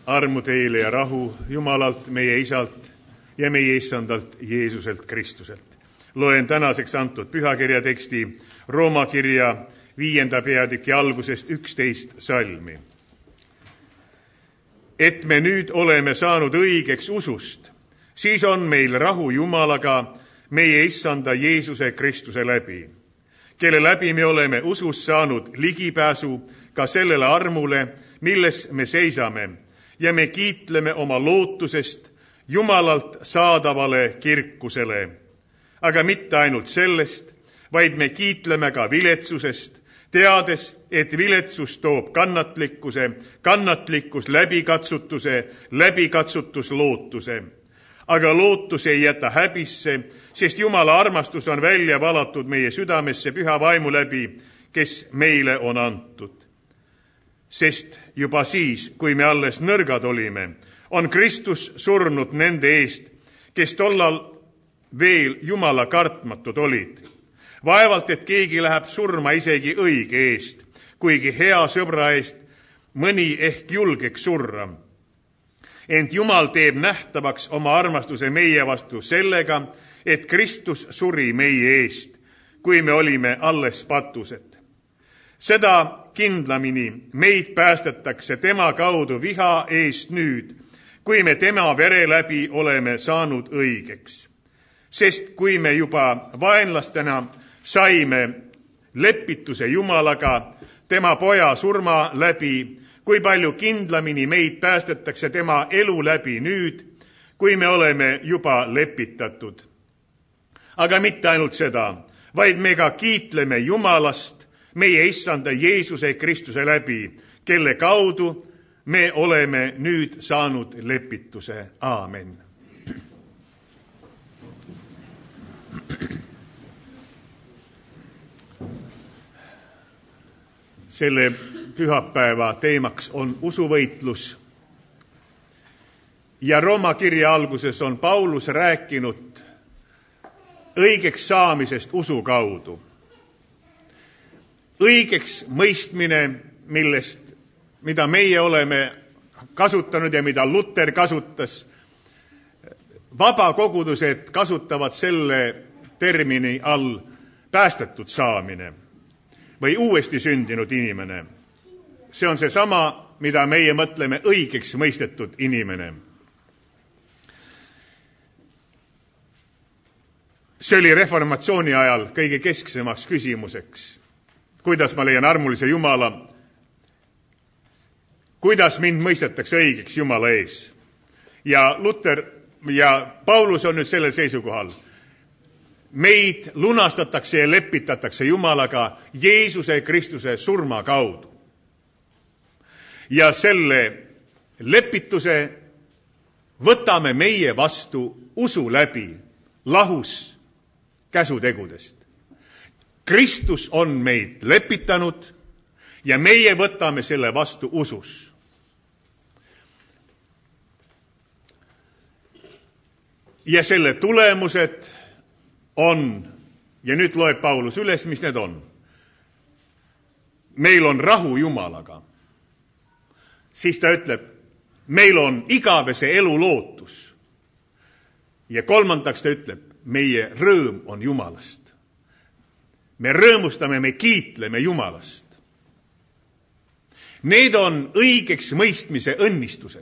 Armu teile ja rahu Jumalalt, meie Isalt ja meie Issandalt Jeesuselt Kristuselt. Loen tänaseks antud pühakirja teksti Rooma kirja 5. peatüki algusest 11 salmi. Et me nüüd oleme saanud õigeks usust, siis on meil rahu Jumalaga meie Issanda Jeesuse Kristuse läbi, kelle läbi me oleme usus saanud ligipääsu ka sellele armule, milles me seisame, ja me kiitleme oma lootusest Jumalalt saadavale kirkusele. Aga mitte ainult sellest, vaid me kiitleme ka viletsusest, teades, et viletsus toob kannatlikkuse, kannatlikkus läbikatsutuse, läbikatsutus lootuse. Aga lootus ei jäta häbisse, sest Jumala armastus on välja valatud meie südamesse püha vaimu läbi, kes meile on antud. Sest juba siis, kui me alles nõrgad olime, on Kristus surnud nende eest, kes tollal veel Jumala kartmatud olid. Vaevalt, et keegi läheb surma isegi õige eest, kuigi hea sõbra eest mõni ehk julgeks surra. Ent Jumal teeb nähtavaks oma armastuse meie vastu sellega, et Kristus suri meie eest, kui me olime alles patused. Seda kindlamini meid päästetakse tema kaudu viha eest nüüd, kui me tema vere läbi oleme saanud õigeks. Sest kui me juba vaenlastena saime lepituse Jumalaga tema poja surma läbi, kui palju kindlamini meid päästetakse tema elu läbi nüüd, kui me oleme juba lepitatud. Aga mitte ainult seda, vaid me ka kiitleme Jumalast meie Issanda Jeesuse Kristuse läbi, kelle kaudu me oleme nüüd saanud lepituse. Aamen. Selle pühapäeva teemaks on usuvõitlus. Ja Rooma kirja alguses on Paulus rääkinud õigeks saamisest usu kaudu. Õigeks mõistmine, mida meie oleme kasutanud ja mida Luther kasutas. Vabakogudused kasutavad selle termini all päästetud saamine või uuesti sündinud inimene. See on seesama, mida meie mõtleme õigeks mõistetud inimene. See oli reformatsiooni ajal kõige kesksemaks küsimuseks. Kuidas ma leian armulise Jumala? Kuidas mind mõistetakse õigeks Jumala ees? Ja Luther ja Paulus on nüüd sellel seisukohal. Meid lunastatakse ja lepitatakse Jumalaga Jeesuse Kristuse surma kaudu. Ja selle lepituse võtame meie vastu usu läbi, lahus käsutegudest. Kristus on meid lepitanud ja meie võtame selle vastu usus. Ja selle tulemused on, ja nüüd loeb Paulus üles, mis need on. Meil on rahu Jumalaga. Siis ta ütleb, meil on igavese elu lootus. Ja kolmandaks ta ütleb, meie rõõm on Jumalast. Me rõõmustame, me kiitleme Jumalast. Need on õigeks mõistmise õnnistused.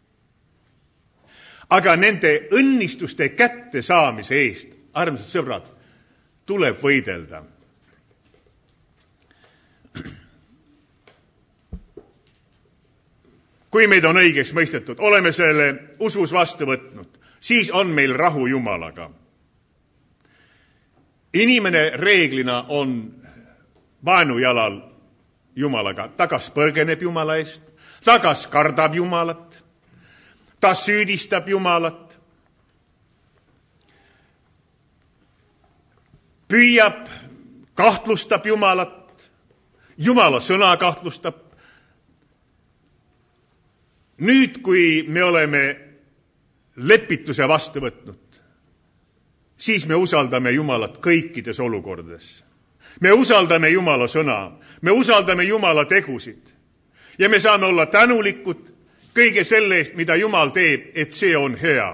Aga nende õnnistuste kätte saamise eest, armsad sõbrad, tuleb võidelda. Kui meid on õigeks mõistetud, oleme selle usus vastu võtnud, siis on meil rahu Jumalaga. Inimene reeglina on vaenujalal Jumalaga. Ta kas põgeneb Jumala eest, ta kas kardab Jumalat, ta süüdistab Jumalat, püüab, kahtlustab Jumalat, Jumala sõna kahtlustab. Nüüd, kui me oleme lepituse vastu võtnud, siis me usaldame Jumalat kõikides olukordades. Me usaldame Jumala sõna, me usaldame Jumala tegusid ja me saame olla tänulikud kõige selle eest, mida Jumal teeb, et see on hea.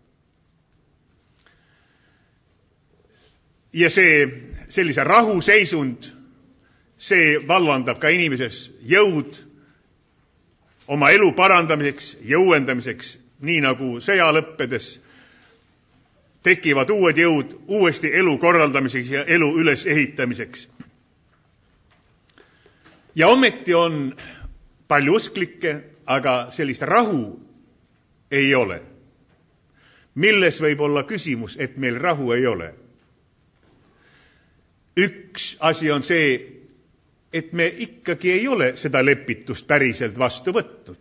Ja sellise rahuseisund, see vallandab ka inimeses jõud oma elu parandamiseks ja uuendamiseks, nii nagu sõja lõppedes tekivad uued jõud uuesti elu korraldamiseks ja elu ülesehitamiseks. Ja ometi on palju usklikke, aga sellist rahu ei ole. Milles võib olla küsimus, et meil rahu ei ole? Üks asi on see, et me ikkagi ei ole seda lepitust päriselt vastu võtnud.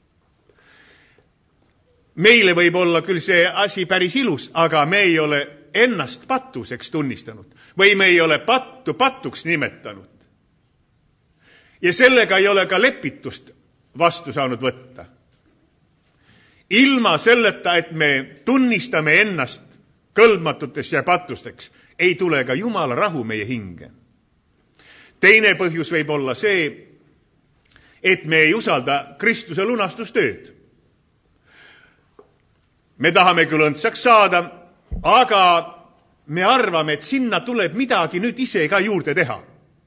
Meile võib olla küll see asi päris ilus, aga me ei ole ennast patuseks tunnistanud või me ei ole patuks nimetanud. Ja sellega ei ole ka lepitust vastu saanud võtta. Ilma selleta, et me tunnistame ennast kõlbmatuteks ja patusteks, ei tule ka Jumala rahu meie hinge. Teine põhjus võib olla see, et me ei usalda Kristuse lunastustööd. Me tahame küll õndsaks saada, aga me arvame, et sinna tuleb midagi nüüd ise ka juurde teha.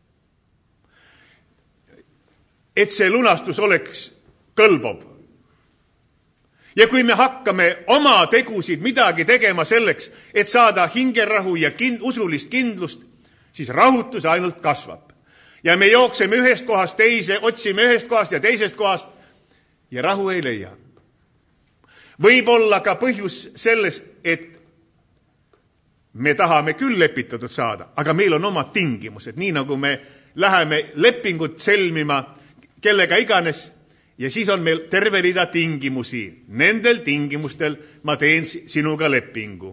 Et see lunastus oleks kõlbob. Ja kui me hakkame oma tegusid midagi tegema selleks, et saada hingerahu ja usulist kindlust, siis rahutus ainult kasvab. Ja me jookseme ühest kohast teise, otsime ühest kohast ja teisest kohast ja rahu ei leia. Võib olla ka põhjus selles, et me tahame küll lepitatud saada, aga meil on omad tingimused, nii nagu me läheme lepingut sõlmima kellega iganes, ja siis on meil terve rida tingimusi. Nendel tingimustel ma teen sinuga lepingu.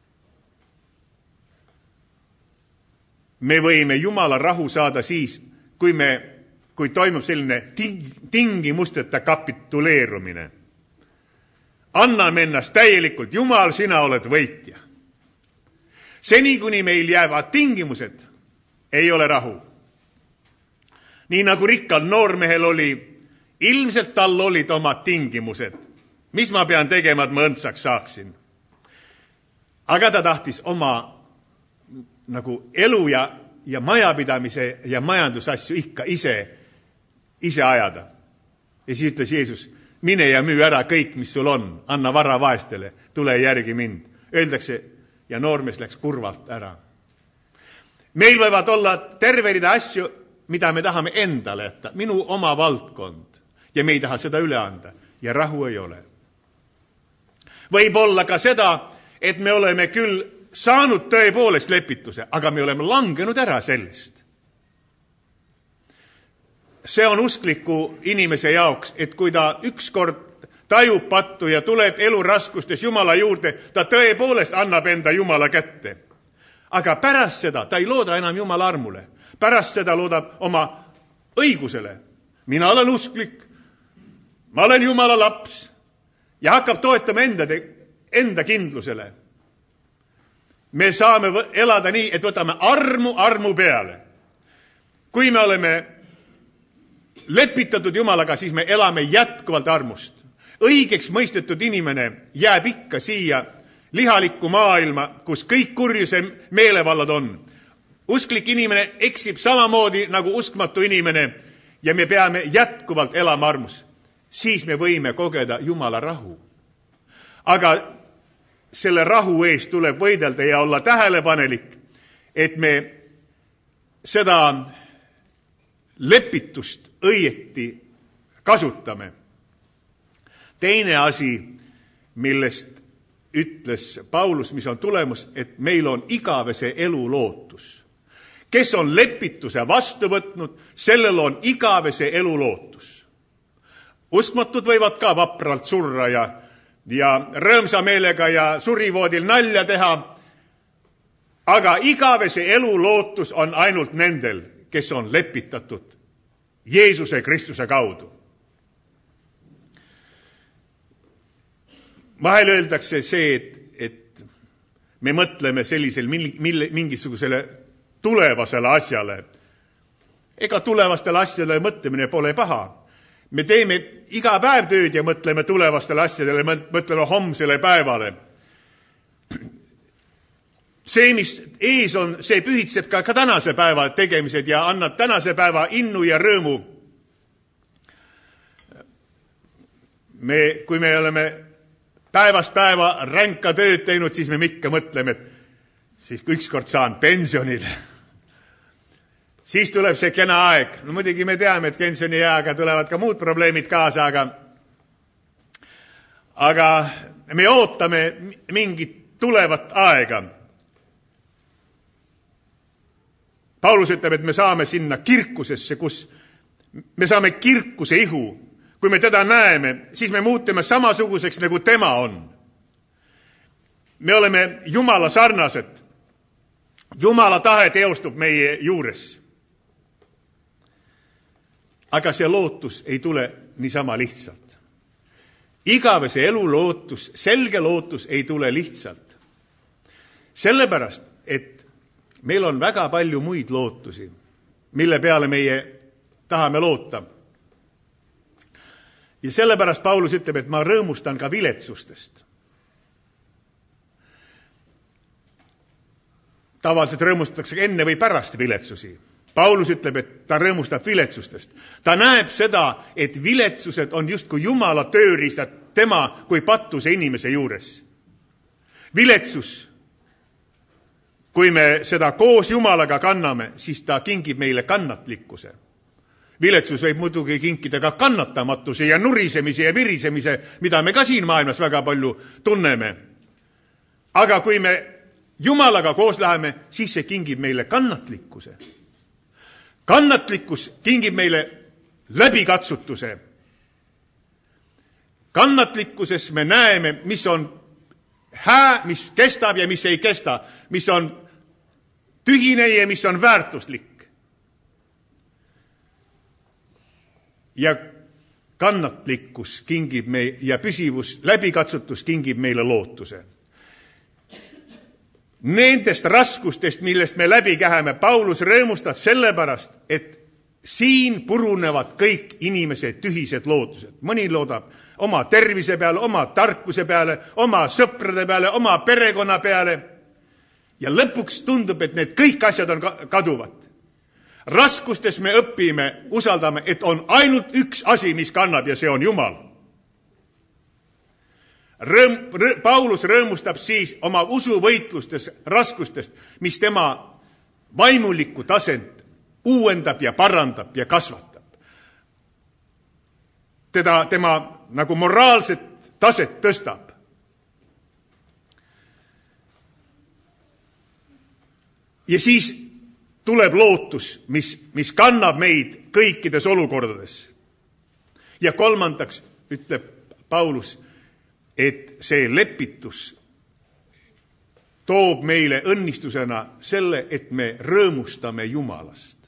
Me võime Jumala rahu saada siis, kui toimub selline tingimusteta kapituleerumine. Anname ennast täielikult, Jumal, sina oled võitja. Seni, kuni meil jäävad tingimused, ei ole rahu. Nii nagu rikkal noormehel oli, ilmselt tal olid omad tingimused. Mis ma pean tegema, et ma õndsaks saaksin? Aga ta tahtis oma nagu elu ja majapidamise ja majandusasju ikka ise ajada. Ja siis ütles Jeesus, mine ja müü ära kõik, mis sul on, anna vara vaestele, tule järgi mind. Öeldakse, ja noormees läks kurvalt ära. Meil võivad olla terve rida asju, mida me tahame endale jätta, minu oma valdkond, ja me ei taha seda üle anda, ja rahu ei ole. Võib olla ka seda, et me oleme küll saanud tõepoolest lepituse, aga me oleme langenud ära sellest. See on uskliku inimese jaoks, et kui ta ükskord tajub pattu ja tuleb elu raskustes Jumala juurde, ta tõepoolest annab enda Jumala kätte. Aga pärast seda ta ei looda enam Jumala armule. Pärast seda loodab oma õigusele. Mina olen usklik, ma olen Jumala laps ja hakkab toetama enda kindlusele. Me saame elada nii, et võtame armu peale. Kui me oleme lepitatud Jumalaga, siis me elame jätkuvalt armust. Õigeks mõistetud inimene jääb ikka siia lihalikku maailma, kus kõik kurjuse meelevallad on. Usklik inimene eksib samamoodi nagu uskmatu inimene ja me peame jätkuvalt elama armus. Siis me võime kogeda Jumala rahu. Aga selle rahu eest tuleb võidelda ja olla tähelepanelik, et me seda lepitust õieti kasutame. Teine asi, millest ütles Paulus, mis on tulemus, et meil on igavese elu lootus. Kes on lepituse vastu võtnud, sellel on igavese elu lootus. Uskmatud võivad ka vapralt surra ja rõõmsa meelega ja surivoodil nalja teha, aga igavese elu lootus on ainult nendel, kes on lepitatud Jeesuse Kristuse kaudu. Vahel öeldakse see, et me mõtleme sellisel mingisugusele tulevasele asjale. Ega tulevastele asjale mõtlemine pole paha. Me teeme iga päev tööd ja mõtleme tulevastele asjadele, mõtleme homsele päevale. See, mis ees on, see pühitseb ka tänase päeva tegemised ja annab tänase päeva innu ja rõõmu. Kui me oleme päevast päeva ränka tööd teinud, siis me ikka mõtleme, et siis kui ükskord saan pensionile, siis tuleb see kena aeg. No muidugi me teame, et pensionieaga tulevad ka muud probleemid kaasa, aga me ootame mingit tulevat aega. Paulus ütleb, et me saame sinna kirkusesse, kus me saame kirkuse ihu. Kui me teda näeme, siis me muutume samasuguseks, nagu tema on. Me oleme Jumala sarnased. Jumala tahe teostub meie juures. Aga see lootus ei tule niisama lihtsalt. Igavese elu lootus, selge lootus ei tule lihtsalt. Sellepärast, et meil on väga palju muid lootusi, mille peale meie tahame loota. Ja sellepärast Paulus ütleb, et ma rõõmustan ka viletsustest. Tavaliselt rõõmustatakse enne või pärast viletsusi. Paulus ütleb, et ta rõõmustab viletsustest. Ta näeb seda, et viletsused on justkui Jumala tööriistad tema kui patuse inimese juures. Viletsus, kui me seda koos Jumalaga kanname, siis ta kingib meile kannatlikkuse. Viletsus võib muidugi kinkida ka kannatamatuse ja nurisemise ja virisemise, mida me ka siin maailmas väga palju tunneme. Aga kui me Jumalaga koos läheme, siis see kingib meile kannatlikkuse. Kannatlikkus kingib meile läbikatsutuse. Kannatlikkuses me näeme, mis on hää, mis kestab ja mis ei kesta, mis on tühine ja mis on väärtuslik. Ja kannatlikkus kingib ja püsivus, läbikatsutus kingib meile lootuse. Nendest raskustest, millest me läbi käheme, Paulus rõõmustas sellepärast, et siin purunevad kõik inimese tühised lootused. Mõni loodab oma tervise peale, oma tarkuse peale, oma sõprade peale, oma perekonna peale. Ja lõpuks tundub, et need kõik asjad on kaduvad. Raskustes me õpime, usaldame, et on ainult üks asi, mis kannab ja see on Jumal. Paulus rõõmustab siis oma usuvõitlustes raskustest, mis tema vaimulikku tasent uuendab ja parandab ja kasvatab. Tema nagu moraalset taset tõstab. Ja siis tuleb lootus, mis kannab meid kõikides olukordades. Ja kolmandaks ütleb Paulus, et see lepitus toob meile õnnistusena selle, et me rõõmustame Jumalast.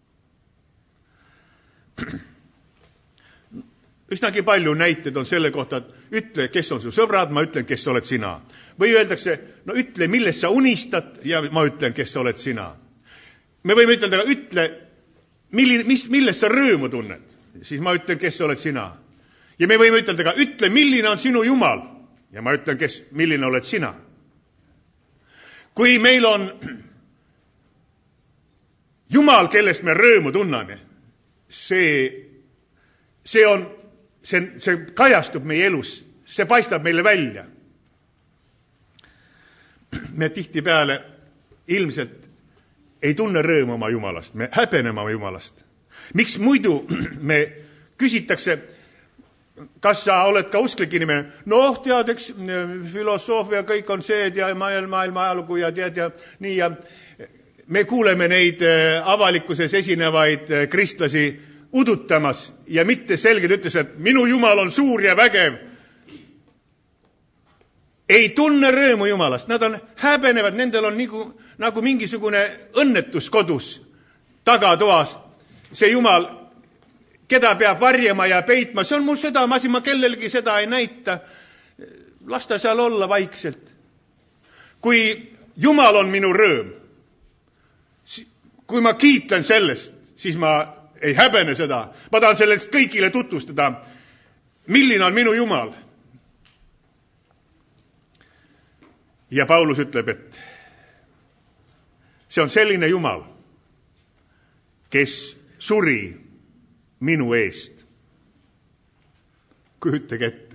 Üsnagi palju näited on selle kohta, et ütle, kes on su sõbrad, ma ütlen, kes oled sina. Või öeldakse, no ütle, millest sa unistad ja ma ütlen, kes oled sina. Me võime ütelda, ütle, millest sa rõõmu tunned, siis ma ütlen, kes oled sina. Ja me võime ütelda, ütle, milline on sinu Jumal ja ma ütlen, milline oled sina. Kui meil on Jumal, kellest me rõõmu tunname, see kajastub meie elus, see paistab meile välja. Me tihtipeale ilmselt ei tunne rõõmu oma Jumalast, me häbeneme oma Jumalast. Miks muidu me küsitakse, kas sa oled ka usklik inimene? No, tead, eks filosoofia kõik on see ja maailma ajalugu ja tead ja nii ja me kuuleme neid avalikkuses esinevaid kristlasi udutamas ja mitte selgelt ütles, et minu Jumal on suur ja vägev. Ei tunne rõõmu Jumalast, nad on häbenevad, nendel on nagu mingisugune õnnetus kodus, tagatoas. See Jumal, keda peab varjama ja peitma, see on mul südameasi, ma kellelgi seda ei näita. Las ta seal olla vaikselt. Kui Jumal on minu rõõm, kui ma kiitlen sellest, siis ma ei häbene seda. Ma tahan sellest kõigile tutvustada, milline on minu Jumal. Ja Paulus ütleb, et see on selline Jumal, kes suri minu eest. Kujutage ette.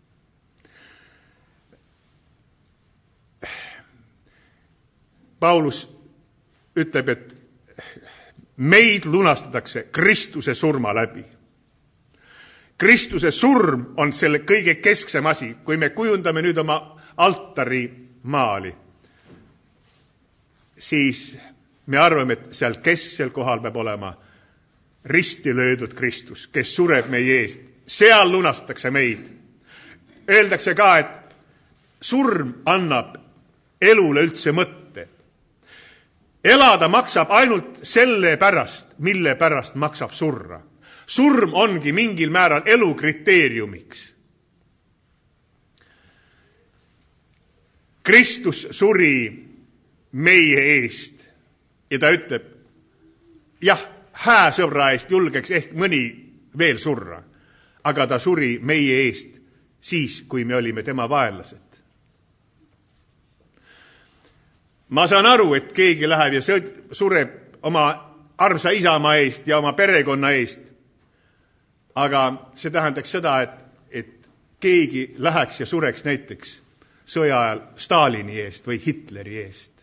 Paulus ütleb, et meid lunastatakse Kristuse surma läbi. Kristuse surm on selle kõige kesksem asi, kui me kujundame nüüd oma altari maali, siis me arvame, et seal kesksel kohal peab olema risti löödud Kristus, kes sureb meie eest. Seal lunastatakse meid. Öeldakse ka, et surm annab elule üldse mõtte. Elada maksab ainult selle pärast, mille pärast maksab surra. Surm ongi mingil määral elu kriteeriumiks. Kristus suri meie eest ja ta ütleb, jah, hääsõbra eest julgeks ehk mõni veel surra, aga ta suri meie eest siis, kui me olime tema vaenlased. Ma saan aru, et keegi läheb ja sureb oma armsa isamaa eest ja oma perekonna eest, aga see tähendaks seda, et keegi läheks ja sureks näiteks sõja ajal Stalini eest või Hitleri eest,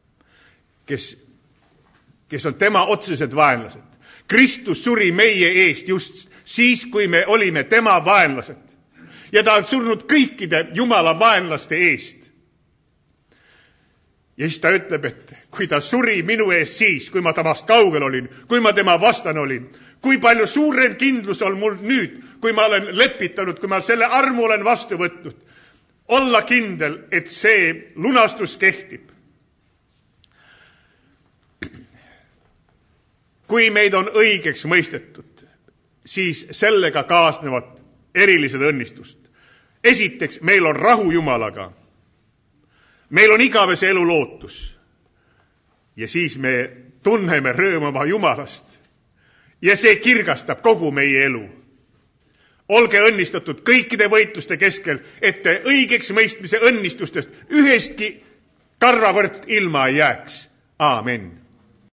kes on tema otsesed vaenlased. Kristus suri meie eest just siis, kui me olime tema vaenlased. Ja ta on surnud kõikide Jumala vaenlaste eest. Ja siis ta ütleb, et kui ta suri minu eest siis, kui ma temast kaugel olin, kui ma tema vastan olin, kui palju suurem kindlus on mul nüüd, kui ma olen lepitanud, kui ma selle armu olen vastu võtnud, olla kindel, et see lunastus kehtib. Kui meid on õigeks mõistetud, siis sellega kaasnevad erilised õnnistust. Esiteks, meil on rahu Jumalaga. Meil on igavese elu lootus. Ja siis me tunneme rõõmu oma Jumalast. Ja see kirgastab kogu meie elu. Olge õnnistatud kõikide võitluste keskel, et te õigeks mõistmise õnnistustest ühestki karvavõrd ilma ei jääks. Aamen.